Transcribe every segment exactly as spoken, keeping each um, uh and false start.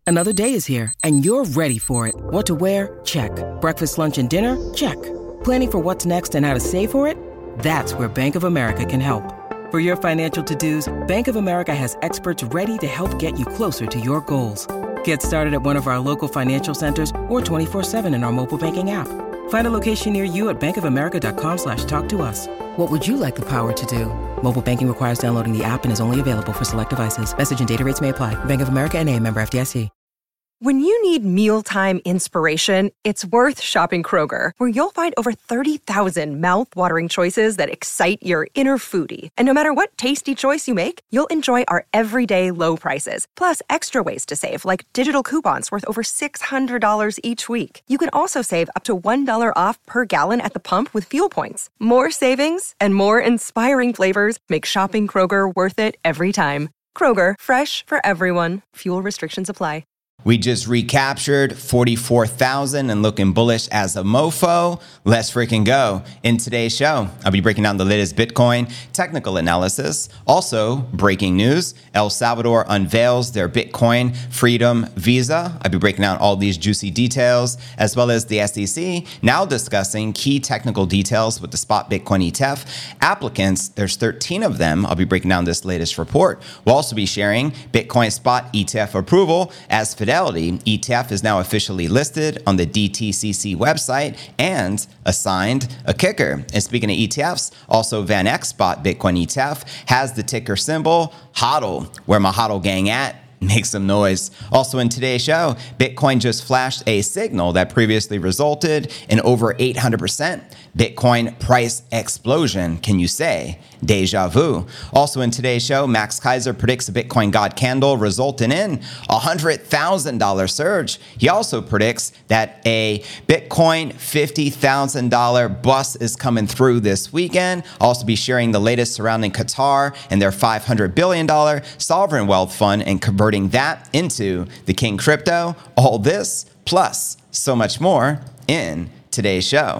Another day is here, and you're ready for it. What to wear? Check. Breakfast, lunch, and dinner? Check. Planning for what's next and how to save for it? That's where Bank of America can help. For your financial to-dos, Bank of America has experts ready to help get you closer to your goals. Get started at one of our local financial centers or twenty-four seven in our mobile banking app. Find a location near you at bankofamerica.com slash talk to us. What would you like the power to do? Mobile banking requires downloading the app and is only available for select devices. Message and data rates may apply. Bank of America N A, member F D I C. When you need mealtime inspiration, it's worth shopping Kroger, where you'll find over thirty thousand mouth-watering choices that excite your inner foodie. And no matter what tasty choice you make, you'll enjoy our everyday low prices, plus extra ways to save, like digital coupons worth over six hundred dollars each week. You can also save up to one dollar off per gallon at the pump with fuel points. More savings and more inspiring flavors make shopping Kroger worth it every time. Kroger, fresh for everyone. Fuel restrictions apply. We just recaptured forty-four thousand and looking bullish as a mofo. Let's freaking go. In today's show, I'll be breaking down the latest Bitcoin technical analysis. Also, breaking news, El Salvador unveils their Bitcoin Freedom Visa. I'll be breaking down all these juicy details, as well as the S E C now discussing key technical details with the spot Bitcoin E T F. Applicants, there's thirteen of them. I'll be breaking down this latest report. We'll also be sharing Bitcoin spot E T F approval as Fidelity E T F is now officially listed on the D T C C website and assigned a kicker. And speaking of E T Fs, also VanEck Spot Bitcoin E T F has the ticker symbol HODL. Where my HODL gang at? Make some noise. Also in today's show, Bitcoin just flashed a signal that previously resulted in over eight hundred percent Bitcoin price explosion. Can you say deja vu? Also in today's show, Max Keiser predicts a Bitcoin God candle resulting in a one hundred thousand dollars surge. He also predicts that a Bitcoin fifty thousand dollars bus is coming through this weekend. I'll also be sharing the latest surrounding Qatar and their five hundred billion dollars sovereign wealth fund and converting that into the King Crypto. All this plus so much more in today's show.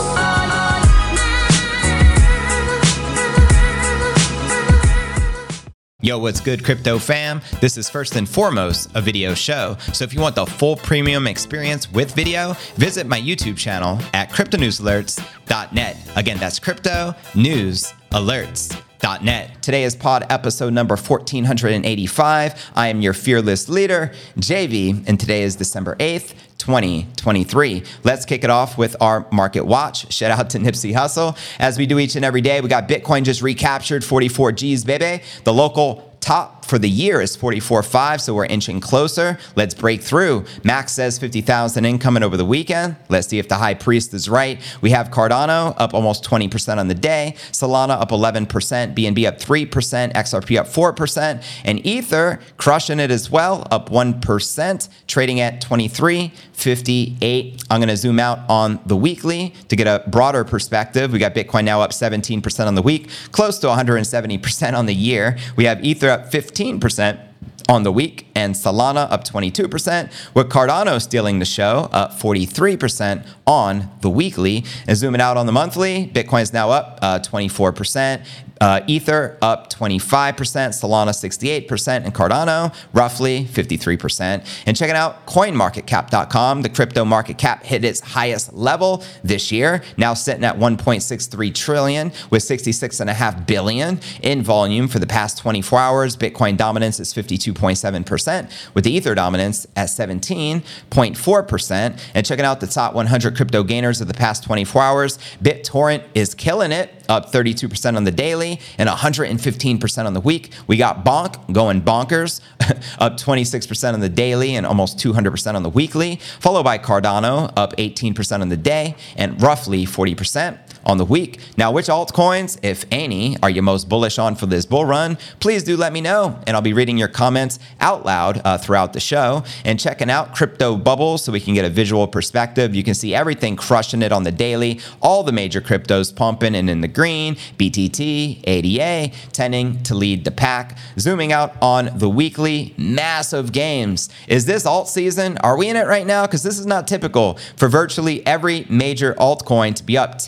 Yo, what's good, crypto fam? This is first and foremost a video show. So if you want the full premium experience with video, visit my YouTube channel at crypto news alerts dot net. Again, that's crypto news alerts dot net. Today is pod episode number one four eighty-five. I am your fearless leader, J V, and today is December eighth, twenty twenty-three. Let's kick it off with our market watch. Shout out to Nipsey Hussle. As we do each and every day, we got Bitcoin just recaptured, forty-four G's, baby. The local top for the year is forty-four point five, so we're inching closer. Let's break through. Max says fifty thousand incoming over the weekend. Let's see if the high priest is right. We have Cardano up almost twenty percent on the day. Solana up eleven percent. B N B up three percent. X R P up four percent. And Ether crushing it as well, up one percent, trading at twenty-three fifty-eight. I'm going to zoom out on the weekly to get a broader perspective. We got Bitcoin now up seventeen percent on the week, close to one hundred seventy percent on the year. We have Ether up fifteen percent on the week, and Solana up twenty-two percent, with Cardano stealing the show, up forty-three percent on the weekly. And zooming out on the monthly, Bitcoin is now up uh, twenty-four percent. Uh, Ether up twenty-five percent, Solana sixty-eight percent, and Cardano roughly fifty-three percent. And checking out coin market cap dot com, the crypto market cap hit its highest level this year, now sitting at one point six three trillion with sixty-six point five billion in volume for the past twenty-four hours. Bitcoin dominance is fifty-two point seven percent, with the Ether dominance at seventeen point four percent. And checking out the top one hundred crypto gainers of the past twenty-four hours, BitTorrent is killing it, up thirty-two percent on the daily and one hundred fifteen percent on the week. We got Bonk going bonkers, up twenty-six percent on the daily and almost two hundred percent on the weekly, followed by Cardano, up eighteen percent on the day and roughly forty percent on the week. Now, which altcoins, if any, are you most bullish on for this bull run? Please do let me know, and I'll be reading your comments out loud uh, throughout the show and checking out Crypto Bubble so we can get a visual perspective. You can see everything crushing it on the daily, all the major cryptos pumping and in the green, B T T, A D A, tending to lead the pack. Zooming out on the weekly, massive games. Is this alt season? Are we in it right now? Because this is not typical for virtually every major altcoin to be up tens of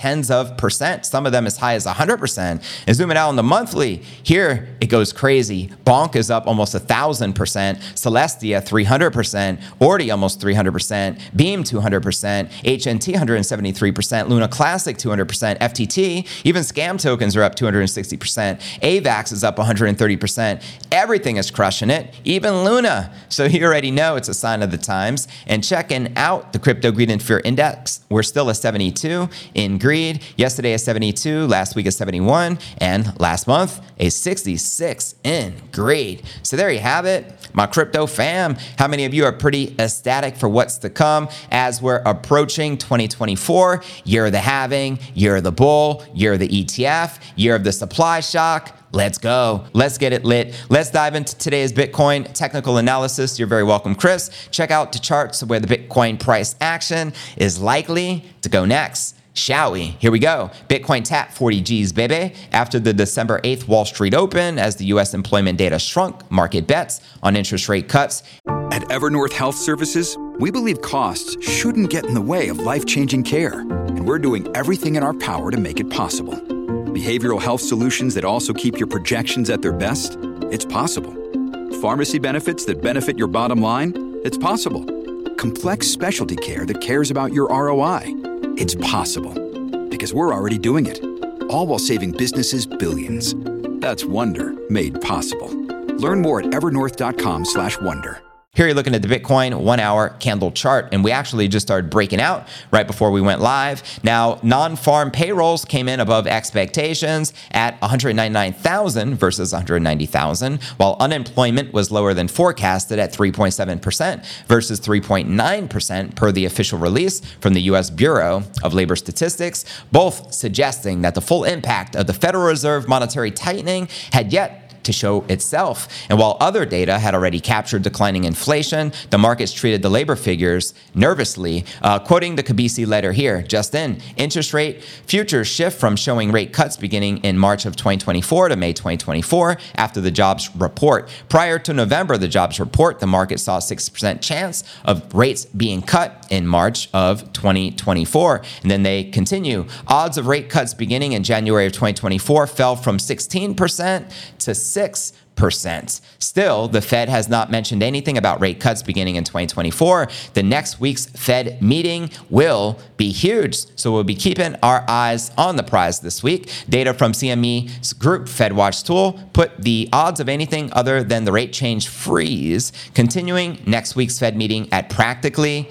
of percent, some of them as high as one hundred percent. And zooming out on the monthly, here it goes crazy. Bonk is up almost one thousand percent, Celestia three hundred percent, Ordi almost three hundred percent, Beam two hundred percent, H N T one hundred seventy-three percent, Luna Classic two hundred percent, F T T, even scam tokens are up two hundred sixty percent, AVAX is up one hundred thirty percent. Everything is crushing it, even Luna. So you already know it's a sign of the times. And checking out the Crypto Greed and Fear Index, we're still a seventy-two in greed. Yesterday a seventy-two, last week a seventy-one, and last month a sixty-six in greed. So there you have it, my crypto fam. How many of you are pretty ecstatic for what's to come as we're approaching twenty twenty-four, year of the halving, year of the bull, year of the E T F, year of the supply shock? Let's go. Let's get it lit. Let's dive into today's Bitcoin technical analysis. You're very welcome, Chris. Check out the charts where the Bitcoin price action is likely to go next. Shall we? Here we go. Bitcoin tapped forty G's, baby. After the December eighth Wall Street Open, as the U S employment data shrunk, market bets on interest rate cuts. At Evernorth Health Services, we believe costs shouldn't get in the way of life-changing care, and we're doing everything in our power to make it possible. Behavioral health solutions that also keep your projections at their best? It's possible. Pharmacy benefits that benefit your bottom line? It's possible. Complex specialty care that cares about your R O I? It's possible. Because we're already doing it. All while saving businesses billions. That's Wonder made possible. Learn more at evernorth.com slash wonder. Here you're looking at the Bitcoin one-hour candle chart, and we actually just started breaking out right before we went live. Now, non-farm payrolls came in above expectations at one hundred ninety-nine thousand versus one hundred ninety thousand, while unemployment was lower than forecasted at three point seven percent versus three point nine percent per the official release from the U S Bureau of Labor Statistics, both suggesting that the full impact of the Federal Reserve monetary tightening had yet to show itself. And while other data had already captured declining inflation, the markets treated the labor figures nervously. Uh, quoting the Kabisi letter here, just in, interest rate futures shift from showing rate cuts beginning in March of twenty twenty-four to May twenty twenty-four after the jobs report. Prior to November, the jobs report, the market saw a six percent chance of rates being cut in March of twenty twenty-four. And then they continue. Odds of rate cuts beginning in January of twenty twenty-four fell from sixteen percent to six percent. Still, the Fed has not mentioned anything about rate cuts beginning in twenty twenty-four. The next week's Fed meeting will be huge, so we'll be keeping our eyes on the prize this week. Data from C M E's group FedWatch tool put the odds of anything other than the rate change freeze continuing next week's Fed meeting at practically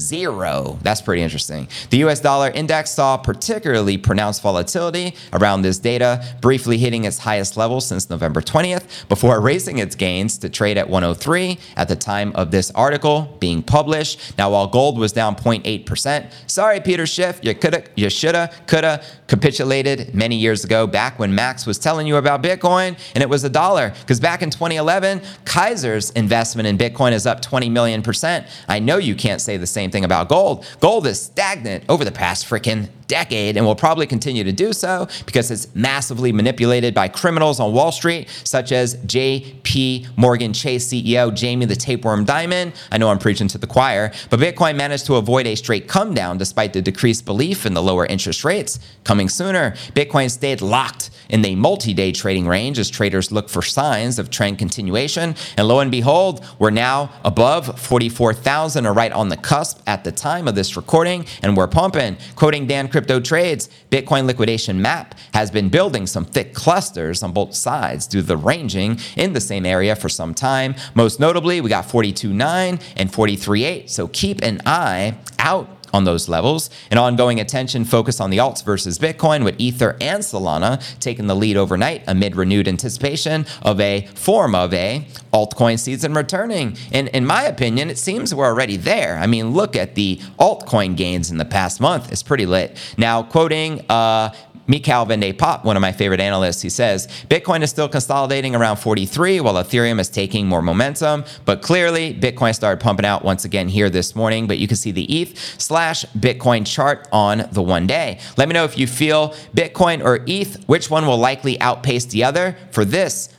zero. That's pretty interesting. The U S dollar index saw particularly pronounced volatility around this data, briefly hitting its highest level since November twentieth, before erasing its gains to trade at one oh three at the time of this article being published. Now, while gold was down zero point eight percent, sorry, Peter Schiff, you coulda, you shoulda, coulda capitulated many years ago, back when Max was telling you about Bitcoin and it was a dollar. Because back in twenty eleven, Kaiser's investment in Bitcoin is up twenty million percent. I know you can't say the same thing about gold. Gold is stagnant over the past freaking decade and will probably continue to do so because it's massively manipulated by criminals on Wall Street, such as J P Morgan Chase C E O Jamie the Tapeworm Dimon. I know I'm preaching to the choir, but Bitcoin managed to avoid a straight come down despite the decreased belief in the lower interest rates coming sooner. Bitcoin stayed locked in the multi-day trading range as traders look for signs of trend continuation. And lo and behold, we're now above forty-four thousand, or right on the cusp at the time of this recording, and we're pumping. Quoting Dan Crypto Trades, Bitcoin liquidation map has been building some thick clusters on both sides due to the ranging in the same area for some time. Most notably, we got forty-two point nine and forty-three point eight, so keep an eye out on those levels. And ongoing attention focused on the alts versus Bitcoin, with Ether and Solana taking the lead overnight amid renewed anticipation of a form of a altcoin season returning. And in my opinion, it seems we're already there. I mean, look at the altcoin gains in the past month. It's pretty lit. Now, quoting uh, Mikhail Van de Poppe, one of my favorite analysts, he says, Bitcoin is still consolidating around forty-three while Ethereum is taking more momentum. But clearly, Bitcoin started pumping out once again here this morning. But you can see the E T H slash Bitcoin chart on the one day. Let me know if you feel Bitcoin or E T H, which one will likely outpace the other for this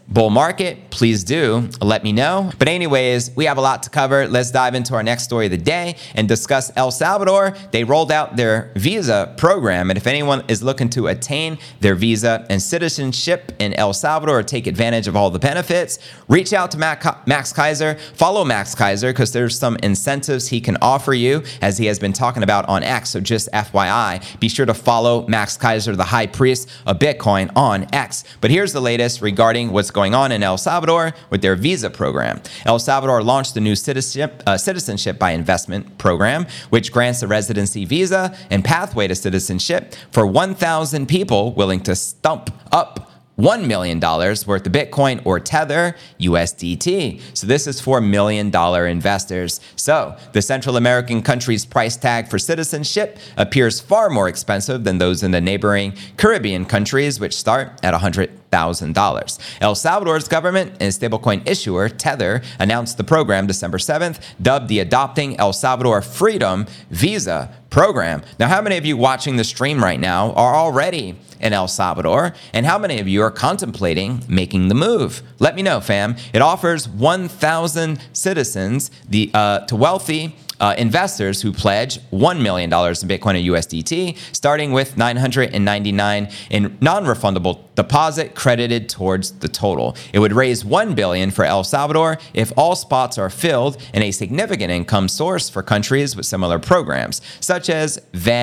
bull market, please do let me know. But anyways, we have a lot to cover. Let's dive into our next story of the day and discuss El Salvador. They rolled out their visa program, and if anyone is looking to attain their visa and citizenship in El Salvador or take advantage of all the benefits, reach out to Max Keiser. Follow Max Keiser because there's some incentives he can offer you, as he has been talking about on X. So just F Y I, be sure to follow Max Keiser, the high priest of Bitcoin, on X. But here's the latest regarding what's going on in El Salvador with their visa program. El Salvador launched a new citizenship, uh, citizenship by investment program, which grants a residency visa and pathway to citizenship for one thousand people willing to stump up one million dollars worth of Bitcoin or Tether U S D T. So this is for million dollar investors. So the Central American country's price tag for citizenship appears far more expensive than those in the neighboring Caribbean countries, which start at one hundred thousand dollars. El Salvador's government and stablecoin issuer Tether announced the program December seventh, dubbed the Adopting El Salvador Freedom Visa program. Now, how many of you watching the stream right now are already in El Salvador, and how many of you are contemplating making the move? Let me know, fam. It offers one thousand citizens the uh, to wealthy Uh, investors who pledge one million dollars in Bitcoin or U S D T, starting with nine hundred ninety-nine in non-refundable deposit credited towards the total. It would raise one billion dollars for El Salvador if all spots are filled, and a significant income source for countries with similar programs, such as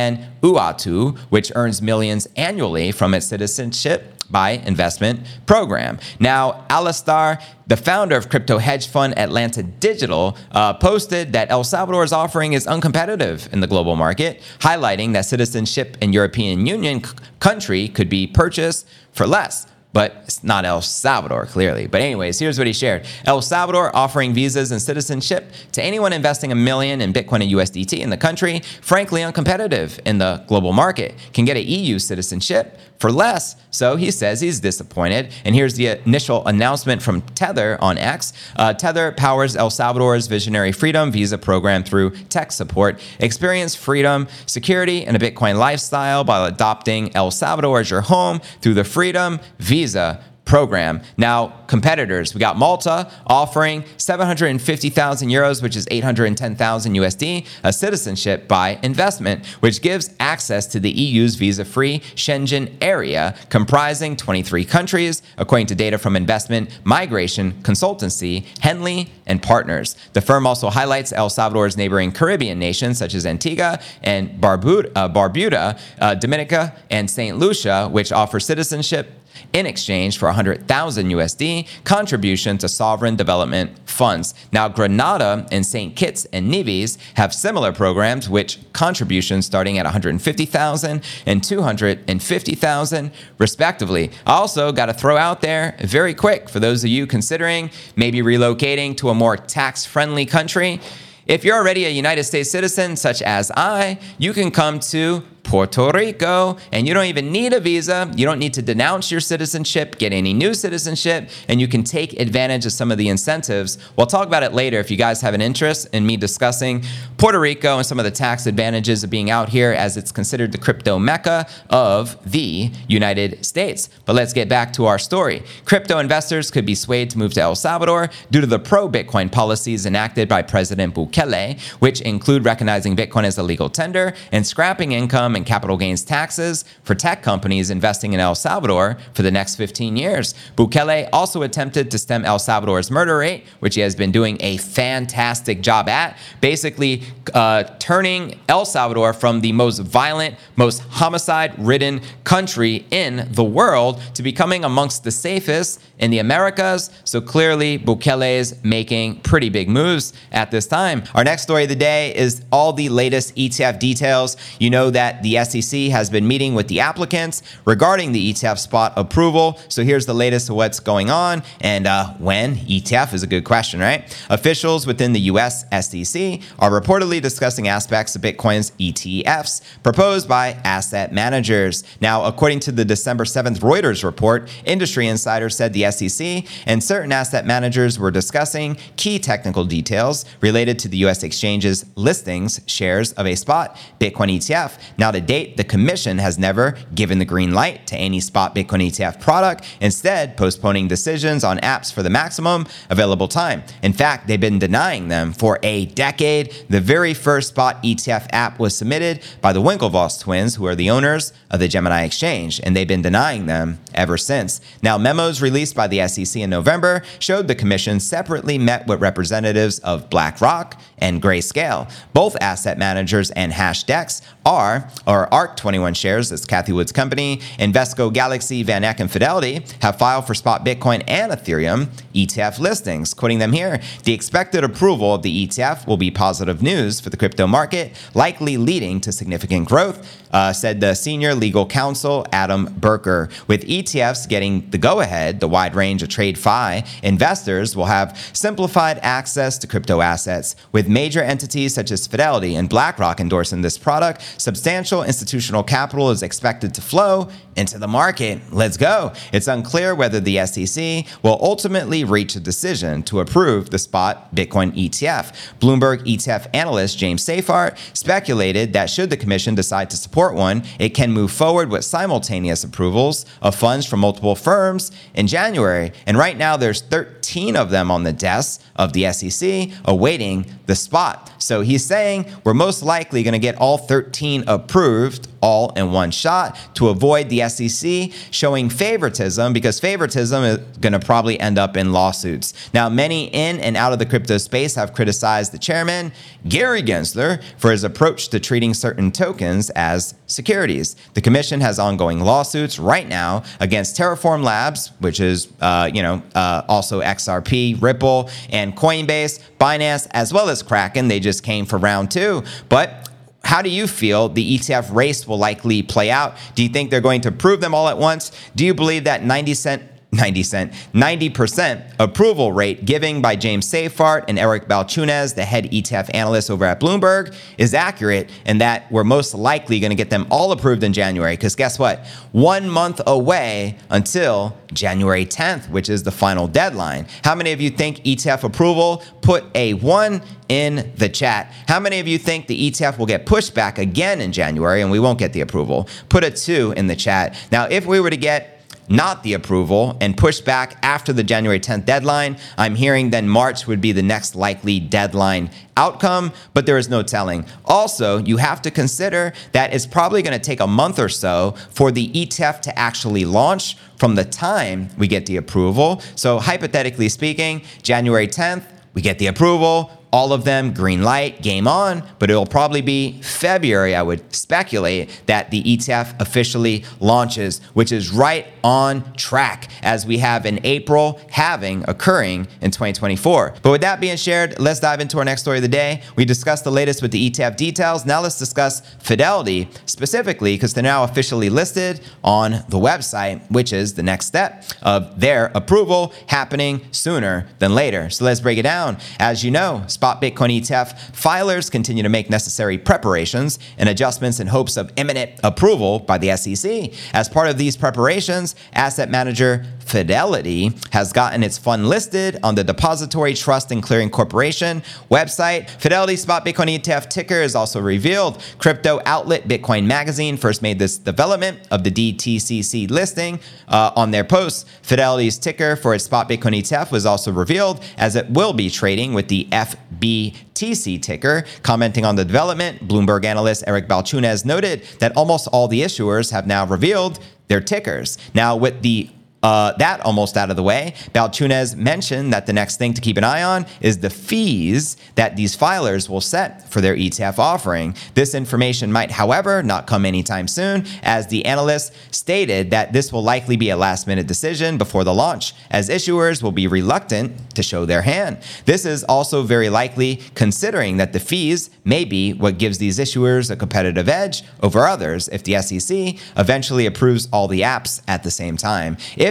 Vanuatu, which earns millions annually from its citizenship by investment program. Now, Alistar, the founder of crypto hedge fund Atlanta Digital, uh, posted that El Salvador's offering is uncompetitive in the global market, highlighting that citizenship in European Union c- country could be purchased for less. But it's not El Salvador, clearly. But anyways, here's what he shared. El Salvador offering visas and citizenship to anyone investing a million in Bitcoin and U S D T in the country, frankly uncompetitive in the global market, can get an E U citizenship for less. So he says he's disappointed. And here's the initial announcement from Tether on X. Uh, Tether powers El Salvador's Visionary Freedom Visa program through tech support. Experience freedom, security, and a Bitcoin lifestyle by adopting El Salvador as your home through the Freedom Visa Visa program. Now, competitors, we got Malta offering seven hundred fifty thousand euros, which is eight hundred ten thousand U S D, a citizenship by investment, which gives access to the E U's visa-free Schengen area, comprising twenty-three countries, according to data from investment migration consultancy Henley and Partners. The firm also highlights El Salvador's neighboring Caribbean nations, such as Antigua and Barbuda, uh, Barbuda uh, Dominica, and Saint Lucia, which offer citizenship in exchange for one hundred thousand U S D contribution to sovereign development funds. Now, Grenada and Saint Kitts and Nevis have similar programs, which contributions starting at one hundred fifty thousand and two hundred fifty thousand respectively. I also got to throw out there very quick for those of you considering maybe relocating to a more tax-friendly country. If you're already a United States citizen, such as I, you can come to Puerto Rico, and you don't even need a visa. You don't need to denounce your citizenship, get any new citizenship, and you can take advantage of some of the incentives. We'll talk about it later if you guys have an interest in me discussing Puerto Rico and some of the tax advantages of being out here, as it's considered the crypto mecca of the United States. But let's get back to our story. Crypto investors could be swayed to move to El Salvador due to the pro-Bitcoin policies enacted by President Bukele, which include recognizing Bitcoin as a legal tender and scrapping income and capital gains taxes for tech companies investing in El Salvador for the next fifteen years. Bukele also attempted to stem El Salvador's murder rate, which he has been doing a fantastic job at, basically uh, turning El Salvador from the most violent, most homicide-ridden country in the world to becoming amongst the safest in the Americas. So clearly, Bukele is making pretty big moves at this time. Our next story of the day is all the latest E T F details. You know that the S E C has been meeting with the applicants regarding the E T F spot approval. So here's the latest of what's going on and uh, when. E T F is a good question, right? Officials within the U S S E C are reportedly discussing aspects of Bitcoin's E T Fs proposed by asset managers. Now, according to the December seventh Reuters report, industry insiders said the S E C and certain asset managers were discussing key technical details related to the U S exchange's listings shares of a spot Bitcoin E T F. Now, Now, to date, the commission has never given the green light to any spot Bitcoin E T F product, instead postponing decisions on apps for the maximum available time. In fact, they've been denying them for a decade. The very first spot E T F app was submitted by the Winklevoss twins, who are the owners of the Gemini Exchange, and they've been denying them ever since. Now, memos released by the S E C in November showed the commission separately met with representatives of BlackRock and Grayscale. Both asset managers and Hashdex are, or ARK twenty-one shares, that's Cathie Wood's company, Invesco, Galaxy, Van Eck, and Fidelity have filed for spot Bitcoin and Ethereum E T F listings. Quoting them here, the expected approval of the E T F will be positive news for the crypto market, likely leading to significant growth, uh, said the senior legal counsel Adam Berker. With E T Fs getting the go-ahead, the wide range of TradeFi, investors will have simplified access to crypto assets. With major entities such as Fidelity and BlackRock endorsing this product, substantial institutional capital is expected to flow into the market. Let's go. It's unclear whether the S E C will ultimately reach a decision to approve the spot Bitcoin E T F. Bloomberg E T F analyst James Seyffart speculated that should the commission decide to support one, it can move forward with simultaneous approvals of funds from multiple firms in January. And right now there's thirteen of them on the desk of the S E C awaiting the spot. So he's saying we're most likely going to get all thirteen approved all in one shot to avoid the S E C showing favoritism, because favoritism is going to probably end up in lawsuits. Now, many in and out of the crypto space have criticized the chairman, Gary Gensler, for his approach to treating certain tokens as securities. The commission has ongoing lawsuits right now against Terraform Labs, which is, uh, you know, uh, also X R P, Ripple, and Coinbase, Binance, as well as Kraken. They just came for round two. But how do you feel the E T F race will likely play out? Do you think they're going to approve them all at once? Do you believe that ninety cent, ninety cent, ninety percent approval rate given by James Seyffart and Eric Balchunas, the head E T F analyst over at Bloomberg, is accurate, and that we're most likely going to get them all approved in January? Because guess what? One month away until January tenth, which is the final deadline. How many of you think E T F approval? Put a one in the chat. How many of you think the E T F will get pushed back again in January and we won't get the approval? Put a two in the chat. Now, if we were to get not the approval and pushed back after the January tenth deadline, I'm hearing then March would be the next likely deadline outcome, but there is no telling. Also, you have to consider that it's probably going to take a month or so for the E T F to actually launch from the time we get the approval. So hypothetically speaking, January tenth, we get the approval, all of them green light, game on, but it'll probably be February, I would speculate, that the E T F officially launches, which is right on track as we have in April having occurring in twenty twenty-four. But with that being shared, let's dive into our next story of the day. We discussed the latest with the E T F details. Now let's discuss Fidelity specifically, because they're now officially listed on the website, which is the next step of their approval happening sooner than later. So let's break it down. As you know, spot Bitcoin E T F filers continue to make necessary preparations and adjustments in hopes of imminent approval by the S E C. As part of these preparations, asset manager Fidelity has gotten its fund listed on the Depository Trust and Clearing Corporation website. Fidelity spot Bitcoin E T F ticker is also revealed. Crypto outlet Bitcoin Magazine first made this development of the D T C C listing uh, on their post. Fidelity's ticker for its spot Bitcoin E T F was also revealed, as it will be trading with the F B T C ticker. Commenting on the development, Bloomberg analyst Eric Balchunas noted that almost all the issuers have now revealed their tickers. Now, with the Uh, that almost out of the way, Balchunas mentioned that the next thing to keep an eye on is the fees that these filers will set for their E T F offering. This information might, however, not come anytime soon, as the analyst stated that this will likely be a last-minute decision before the launch, as issuers will be reluctant to show their hand. This is also very likely considering that the fees may be what gives these issuers a competitive edge over others if the S E C eventually approves all the apps at the same time. If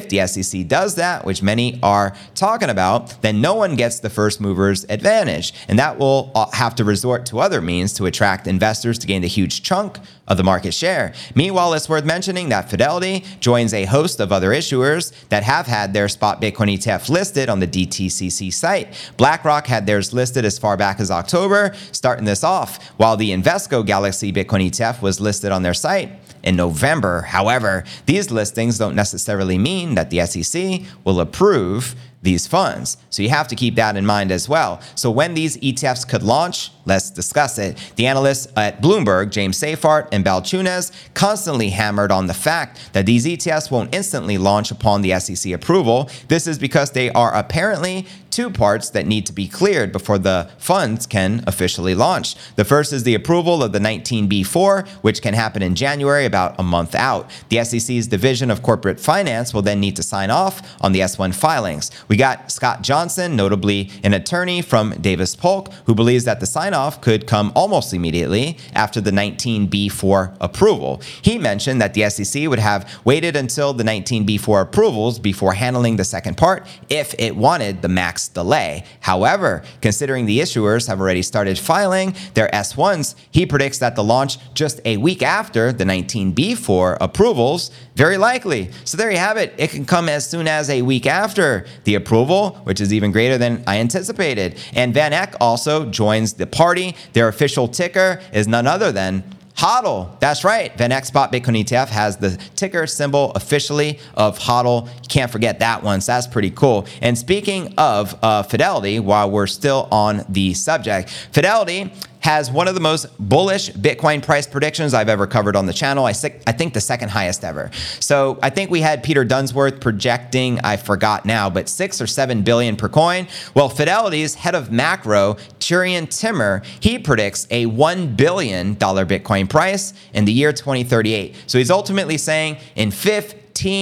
If the S E C does that, which many are talking about, then no one gets the first mover's advantage. And that will have to resort to other means to attract investors to gain the huge chunk of the market share. Meanwhile, it's worth mentioning that Fidelity joins a host of other issuers that have had their spot Bitcoin E T F listed on the D T C C site. BlackRock had theirs listed as far back as October, starting this off, while the Invesco Galaxy Bitcoin E T F was listed on their site in November. However, these listings don't necessarily mean that the S E C will approve these funds. So you have to keep that in mind as well. So when these E T Fs could launch, let's discuss it. The analysts at Bloomberg, James Seyffart and Balchunas, constantly hammered on the fact that these E T Fs won't instantly launch upon the S E C approval. This is because they are apparently two parts that need to be cleared before the funds can officially launch. The first is the approval of the nineteen B four, which can happen in January, about a month out. The S E C's Division of Corporate Finance will then need to sign off on the S one filings. We got Scott Johnson, notably an attorney from Davis Polk, who believes that the sign-off could come almost immediately after the nineteen B four approval. He mentioned that the S E C would have waited until the nineteen B four approvals before handling the second part if it wanted the max delay. However, considering the issuers have already started filing their S ones, he predicts that the launch just a week after the nineteen B four approvals, very likely. So there you have it. It can come as soon as a week after the approval, which is even greater than I anticipated. And Van Eck also joins the party. Their official ticker is none other than HODL. That's right. Van Eck Spot Bitcoin E T F has the ticker symbol officially of HODL. You can't forget that one. So that's pretty cool. And speaking of uh, Fidelity, while we're still on the subject, Fidelity has one of the most bullish Bitcoin price predictions I've ever covered on the channel. I, I think the second highest ever. So I think we had Peter Dunsworth projecting, I forgot now, but six or seven billion per coin. Well, Fidelity's head of macro, Cherian Timmer, he predicts a one billion dollars Bitcoin price in the year twenty thirty-eight. So he's ultimately saying in fifteen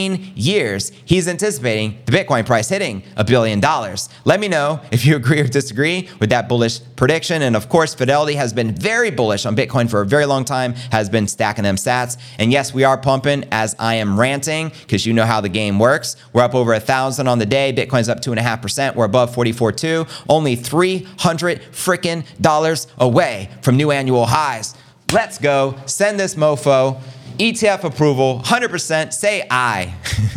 years, he's anticipating the Bitcoin price hitting a billion dollars. Let me know if you agree or disagree with that bullish prediction. And of course, Fidelity has been very bullish on Bitcoin for a very long time, has been stacking them sats. And yes, we are pumping as I am ranting because you know how the game works. We're up over a thousand on the day. Bitcoin's up two and a half percent. We're above forty-four point two, only three hundred freaking dollars away from new annual highs. Let's go. Send this mofo. E T F approval, one hundred percent, say aye.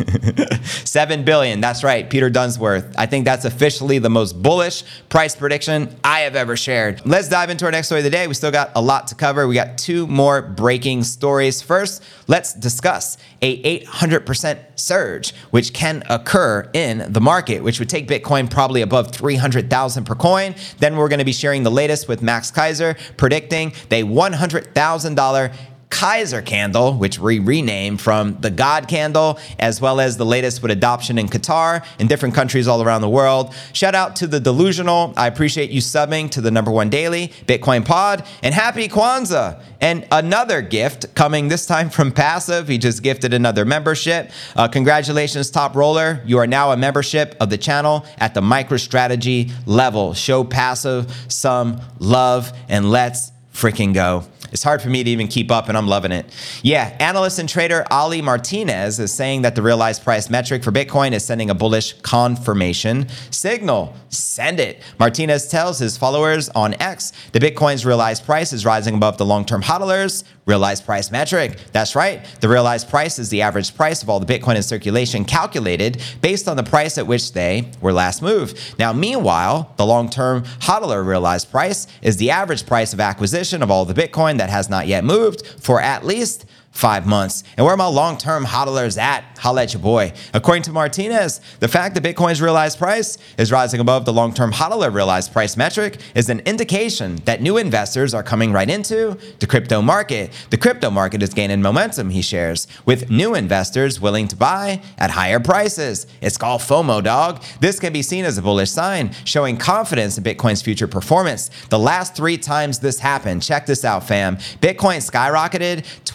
seven billion, that's right, Peter Dunsworth. I think that's officially the most bullish price prediction I have ever shared. Let's dive into our next story of the day. We still got a lot to cover. We got two more breaking stories. First, let's discuss a eight hundred percent surge, which can occur in the market, which would take Bitcoin probably above three hundred thousand per coin. Then we're gonna be sharing the latest with Max Keiser, predicting the one hundred thousand dollars Keiser candle, which we renamed from the God candle, as well as the latest with adoption in Qatar and different countries all around the world. Shout out to the Delusional. I appreciate you subbing to the number one daily Bitcoin pod, and happy Kwanzaa. And another gift coming this time from Passive. He just gifted another membership. Uh, congratulations, Top Roller. You are now a membership of the channel at the MicroStrategy level. Show Passive some love and let's freaking go. It's hard for me to even keep up, and I'm loving it. Yeah, analyst and trader Ali Martinez is saying that the realized price metric for Bitcoin is sending a bullish confirmation signal. Send it. Martinez tells his followers on X the Bitcoin's realized price is rising above the long-term hodlers' realized price metric. That's right. The realized price is the average price of all the Bitcoin in circulation calculated based on the price at which they were last moved. Now, meanwhile, the long-term hodler realized price is the average price of acquisition of all the Bitcoin that has not yet moved for at least five months. And where are my long-term hodlers at? Holla at your boy. According to Martinez, the fact that Bitcoin's realized price is rising above the long-term hodler realized price metric is an indication that new investors are coming right into the crypto market. The crypto market is gaining momentum, he shares, with new investors willing to buy at higher prices. It's called FOMO, dog. This can be seen as a bullish sign, showing confidence in Bitcoin's future performance. The last three times this happened, check this out, fam. Bitcoin skyrocketed twelve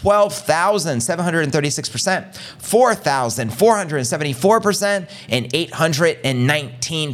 thousand seven hundred thirty-six percent, four thousand four hundred seventy-four percent, and eight hundred nineteen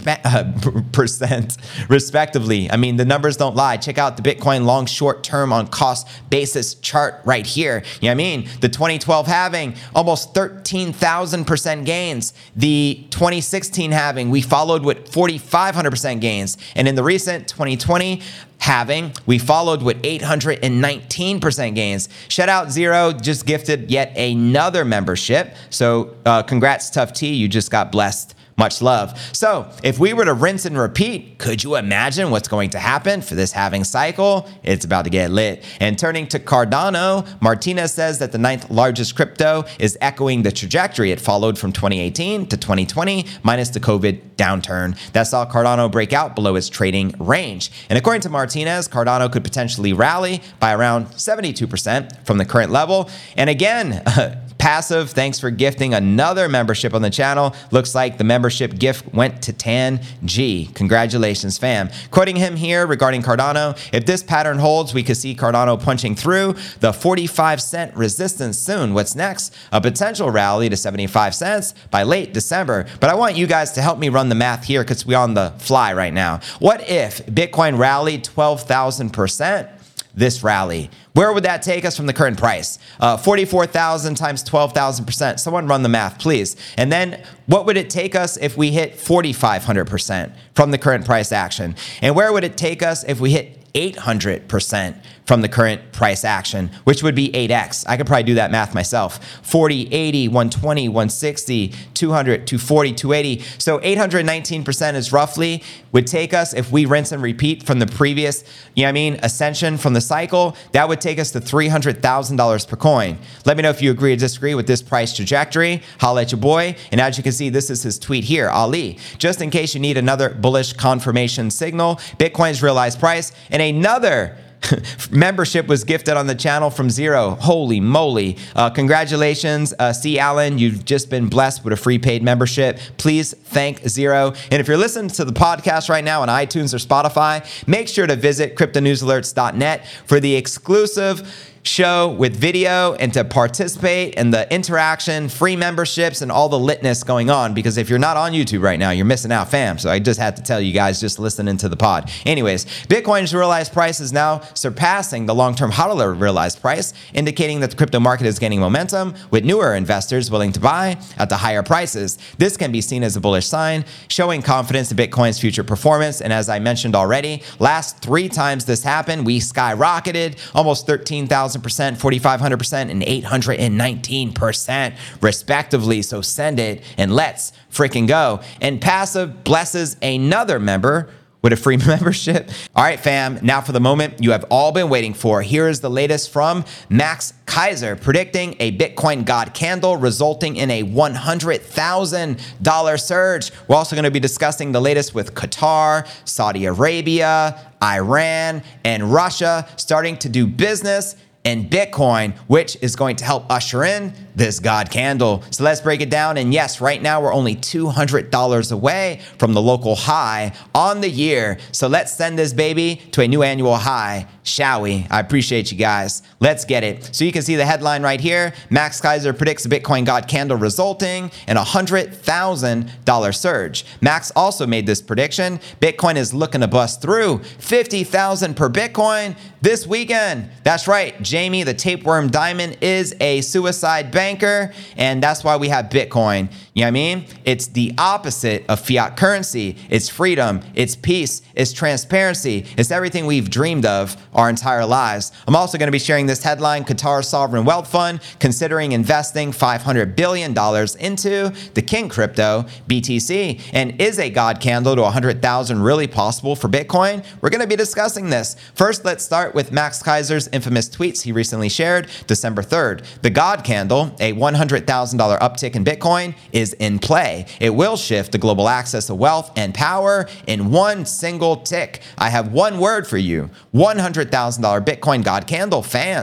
percent respectively. I mean, the numbers don't lie. Check out the Bitcoin long short term on cost basis chart right here. You know what I mean? The twenty twelve halving, almost thirteen thousand percent gains. The twenty sixteen halving, we followed with forty-five hundred percent gains. And in the recent twenty twenty halving, we followed with eight hundred nineteen percent gains. Shout out Zero, just gifted yet another membership. So uh, congrats, Tough T, you just got blessed. Much love. So if we were to rinse and repeat, could you imagine what's going to happen for this halving cycle? It's about to get lit. And turning to Cardano, Martinez says that the ninth largest crypto is echoing the trajectory it followed from twenty eighteen to twenty twenty, minus the COVID downturn that saw Cardano break out below its trading range. And according to Martinez, Cardano could potentially rally by around seventy-two percent from the current level. And again, Passive, thanks for gifting another membership on the channel. Looks like the membership gift went to Tan G. Congratulations, fam. Quoting him here regarding Cardano, if this pattern holds, we could see Cardano punching through the forty-five cent resistance soon. What's next? A potential rally to seventy-five cents by late December. But I want you guys to help me run the math here because we're on the fly right now. What if Bitcoin rallied twelve thousand percent? This rally, where would that take us from the current price? Uh, forty-four thousand times twelve thousand percent. Someone run the math, please. And then what would it take us if we hit forty-five hundred percent from the current price action? And where would it take us if we hit eight hundred percent from the current price action, which would be eight X. I could probably do that math myself. forty, eighty, one twenty, one sixty, two hundred, two forty, two eighty. So eight hundred nineteen percent is roughly would take us, if we rinse and repeat from the previous, you know what I mean, ascension from the cycle, that would take us to three hundred thousand dollars per coin. Let me know if you agree or disagree with this price trajectory. Holla at your boy. And as you can see, this is his tweet here, Ali. Just in case you need another bullish confirmation signal, Bitcoin's realized price and another membership was gifted on the channel from Zero. Holy moly. Uh, congratulations, uh, C. Allen. You've just been blessed with a free paid membership. Please thank Zero. And if you're listening to the podcast right now on iTunes or Spotify, make sure to visit crypto news alerts dot net for the exclusive show with video and to participate in the interaction, free memberships, and all the litness going on. Because if you're not on YouTube right now, you're missing out, fam. So I just had to tell you guys, just listening to the pod. Anyways, Bitcoin's realized price is now surpassing the long-term hodler realized price, indicating that the crypto market is gaining momentum with newer investors willing to buy at the higher prices. This can be seen as a bullish sign, showing confidence in Bitcoin's future performance. And as I mentioned already, last three times this happened, we skyrocketed almost thirteen thousand percent, forty-five hundred percent, and eight hundred nineteen percent respectively. So send it and let's freaking go. And Passive blesses another member with a free membership. All right, fam. Now for the moment you have all been waiting for. Here is the latest from Max Keiser, predicting a Bitcoin God candle resulting in a one hundred thousand dollars surge. We're also going to be discussing the latest with Qatar, Saudi Arabia, Iran, and Russia starting to do business and Bitcoin, which is going to help usher in this God candle. So let's break it down. And yes, right now we're only two hundred dollars away from the local high on the year. So let's send this baby to a new annual high, shall we? I appreciate you guys. Let's get it. So you can see the headline right here. Max Keiser predicts a Bitcoin God candle resulting in a one hundred thousand dollars surge. Max also made this prediction. Bitcoin is looking to bust through fifty thousand per Bitcoin this weekend. That's right. Jamie, the tapeworm diamond, is a suicide banker, and that's why we have Bitcoin. You know what I mean? It's the opposite of fiat currency. It's freedom, it's peace, it's transparency, it's everything we've dreamed of our entire lives. I'm also going to be sharing this headline: Qatar Sovereign Wealth Fund considering investing five hundred billion dollars into the King crypto, B T C. And is a God candle to one hundred thousand really possible for Bitcoin? We're going to be discussing this. First, let's start with Max Keiser's infamous tweets he recently shared December third. The God candle, a one hundred thousand dollars uptick in Bitcoin, is in play. It will shift the global access to wealth and power in one single tick. I have one word for you: one hundred thousand dollars Bitcoin God candle fans.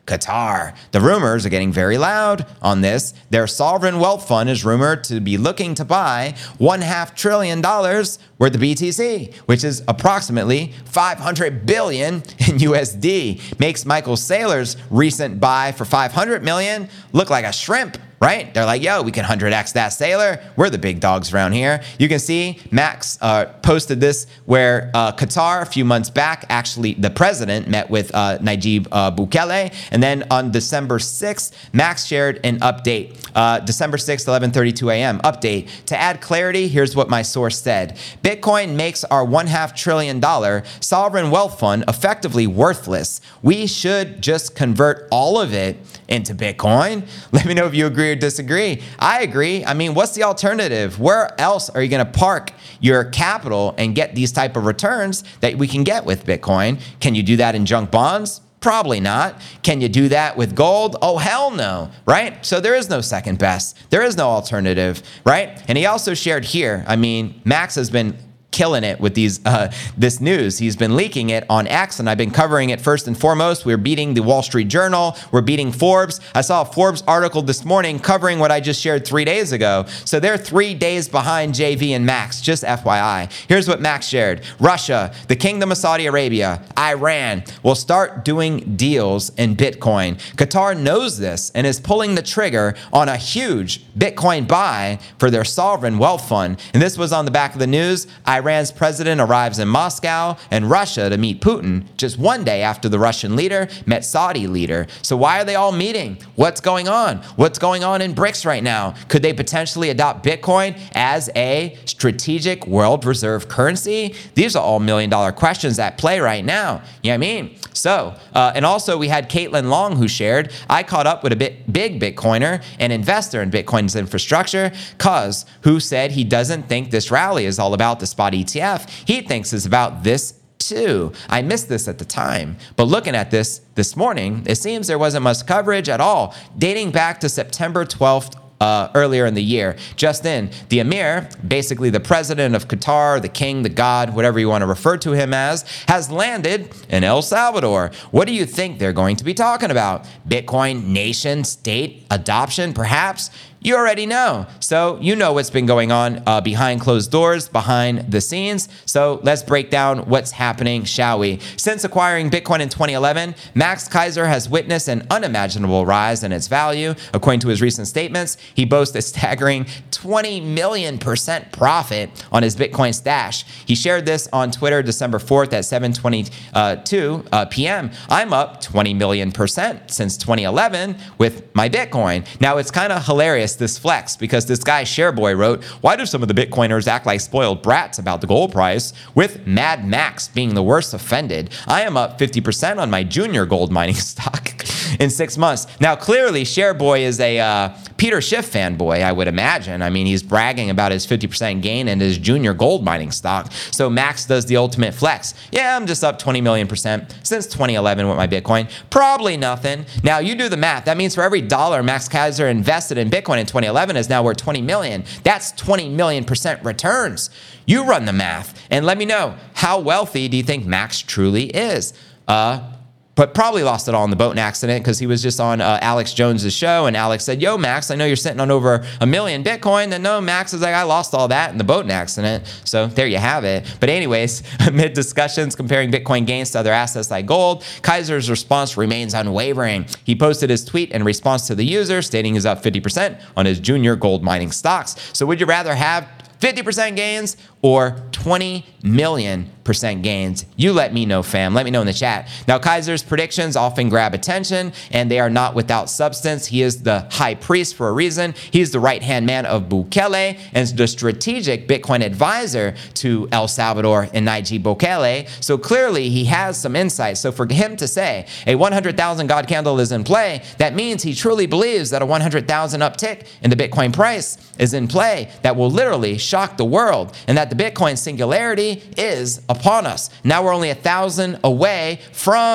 Qatar. The rumors are getting very loud on this. Their sovereign wealth fund is rumored to be looking to buy one half trillion dollars worth of B T C, which is approximately five hundred billion in U S D. Makes Michael Saylor's recent buy for five hundred million look like a shrimp. Right? They're like, yo, we can one hundred x that Saylor. We're the big dogs around here. You can see Max uh, posted this where uh, Qatar a few months back, actually the president met with uh, Najib uh, Bukele. And then on December sixth, Max shared an update. Uh, December sixth, eleven thirty-two a.m. Update. To add clarity, here's what my source said. Bitcoin makes our one half trillion dollar sovereign wealth fund effectively worthless. We should just convert all of it into Bitcoin. Let me know if you agree or disagree. I agree. I mean, what's the alternative? Where else are you going to park your capital and get these type of returns that we can get with Bitcoin? Can you do that in junk bonds? Probably not. Can you do that with gold? Oh, hell no, right? So there is no second best. There is no alternative, right? And he also shared here, I mean, Max has been killing it with these uh, this news. He's been leaking it on X, and I've been covering it first and foremost. We're beating the Wall Street Journal. We're beating Forbes. I saw a Forbes article this morning covering what I just shared three days ago. So they're three days behind J V and Max, just F Y I. Here's what Max shared. Russia, the Kingdom of Saudi Arabia, Iran will start doing deals in Bitcoin. Qatar knows this and is pulling the trigger on a huge Bitcoin buy for their sovereign wealth fund. And this was on the back of the news. Iran's president arrives in Moscow and Russia to meet Putin just one day after the Russian leader met Saudi leader. So why are they all meeting? What's going on? What's going on in BRICS right now? Could they potentially adopt Bitcoin as a strategic world reserve currency? These are all million dollar questions at play right now. You know what I mean? So, uh, and also we had Caitlin Long who shared, I caught up with a bit big Bitcoiner, an investor in Bitcoin's infrastructure, cuz who said he doesn't think this rally is all about the spot E T F. He thinks it's about this too. I missed this at the time, but looking at this this morning, it seems there wasn't much coverage at all, dating back to September twelfth, Uh, earlier in the year. Just in, the Emir, basically the president of Qatar, the king, the god, whatever you want to refer to him as, has landed in El Salvador. What do you think they're going to be talking about? Bitcoin nation state adoption, perhaps? You already know. So you know what's been going on uh, behind closed doors, behind the scenes. So let's break down what's happening, shall we? Since acquiring Bitcoin in twenty eleven, Max Keiser has witnessed an unimaginable rise in its value. According to his recent statements, he boasts a staggering twenty million percent profit on his Bitcoin stash. He shared this on Twitter December fourth at seven twenty-two uh, p m I'm up twenty million percent since twenty eleven with my Bitcoin. Now, it's kind of hilarious, this flex, because this guy Shareboy wrote, why do some of the Bitcoiners act like spoiled brats about the gold price, with Mad Max being the worst offended? I am up fifty percent on my junior gold mining stock in six months. Now, clearly, Shareboy is a uh, Peter Schiff fanboy, I would imagine. I mean, he's bragging about his fifty percent gain in his junior gold mining stock. So Max does the ultimate flex. Yeah, I'm just up twenty million percent since twenty eleven with my Bitcoin. Probably nothing. Now, you do the math. That means for every dollar Max Keiser invested in Bitcoin in twenty eleven is now worth twenty million. That's twenty million percent returns. You run the math and let me know, how wealthy do you think Max truly is? Uh, But probably lost it all in the boat accident, because he was just on uh, Alex Jones's show, and Alex said, yo, Max, I know you're sitting on over a million Bitcoin. Then no, Max is like, I lost all that in the boat accident. So there you have it. But anyways, amid discussions comparing Bitcoin gains to other assets like gold, Keiser's response remains unwavering. He posted his tweet in response to the user, stating he's up fifty percent on his junior gold mining stocks. So would you rather have fifty percent gains or twenty million percent gains? You let me know, fam. Let me know in the chat. Now, Keiser's predictions often grab attention, and they are not without substance. He is the high priest for a reason. He's the right-hand man of Bukele and the strategic Bitcoin advisor to El Salvador and Najib Bukele. So clearly, he has some insight. So for him to say a one hundred thousand God candle is in play, that means he truly believes that a one hundred thousand uptick in the Bitcoin price is in play that will literally shock the world, and that the Bitcoin singularity is upon us. Now we're only a thousand away from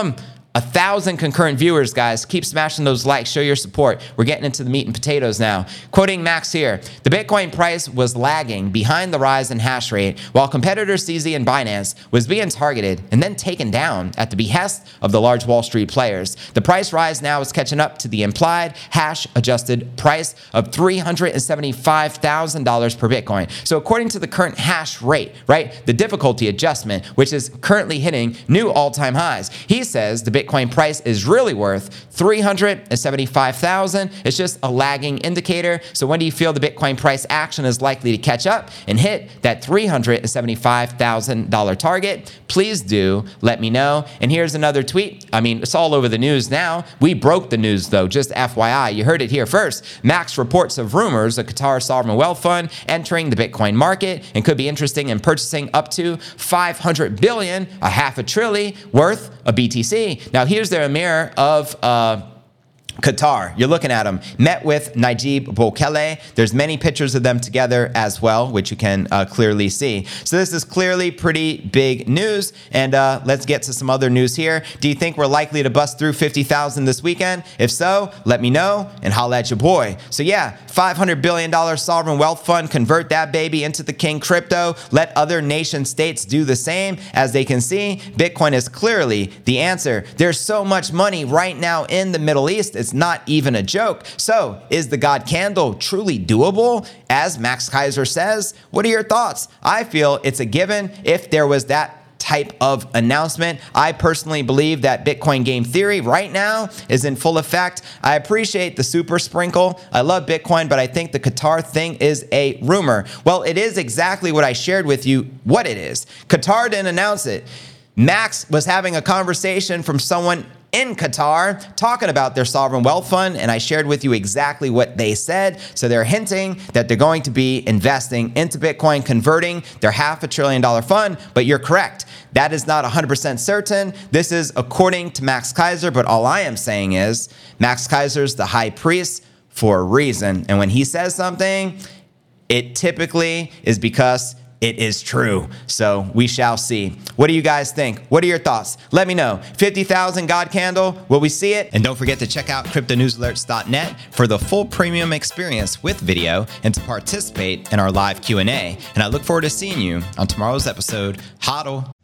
A thousand concurrent viewers, guys. Keep smashing those likes. Show your support. We're getting into the meat and potatoes now. Quoting Max here, the Bitcoin price was lagging behind the rise in hash rate while competitor C Z and Binance was being targeted and then taken down at the behest of the large Wall Street players. The price rise now is catching up to the implied hash adjusted price of three hundred seventy-five thousand dollars per Bitcoin. So according to the current hash rate, right, the difficulty adjustment, which is currently hitting new all-time highs, he says the Bitcoin price is really worth three hundred seventy-five thousand dollars. It's just a lagging indicator. So when do you feel the Bitcoin price action is likely to catch up and hit that three hundred seventy-five thousand dollars target? Please do let me know. And here's another tweet. I mean, it's all over the news now. We broke the news though, just F Y I. You heard it here first. Max reports of rumors of Qatar Sovereign Wealth Fund entering the Bitcoin market and could be interesting in purchasing up to five hundred billion dollars, a half a trillion worth of B T C. Now, here's the emir of uh, Qatar. You're looking at him. Met with Najib Boukele. There's many pictures of them together as well, which you can uh, clearly see. So this is clearly pretty big news. And uh, let's get to some other news here. Do you think we're likely to bust through fifty thousand this weekend? If so, let me know and holla at your boy. So yeah, five hundred billion dollars sovereign wealth fund. Convert that baby into the king crypto. Let other nation states do the same. As they can see, Bitcoin is clearly the answer. There's so much money right now in the Middle East. It's not even a joke. So is the God candle truly doable? As Max Keiser says, what are your thoughts? I feel it's a given if there was that type of announcement. I personally believe that Bitcoin game theory right now is in full effect. I appreciate the super sprinkle. I love Bitcoin, but I think the Qatar thing is a rumor. Well, it is exactly what I shared with you what it is. Qatar didn't announce it. Max was having a conversation from someone in Qatar talking about their sovereign wealth fund, and I shared with you exactly what they said. So they're hinting that they're going to be investing into Bitcoin, converting their half a trillion dollar fund, but you're correct. That is not one hundred percent certain. This is according to Max Keiser, but all I am saying is Max Keiser's the high priest for a reason. And when he says something, it typically is because it is true. So we shall see. What do you guys think? What are your thoughts? Let me know. fifty thousand God candle. Will we see it? And don't forget to check out crypto news alerts dot net for the full premium experience with video and to participate in our live Q and A. And I look forward to seeing you on tomorrow's episode. Hodl.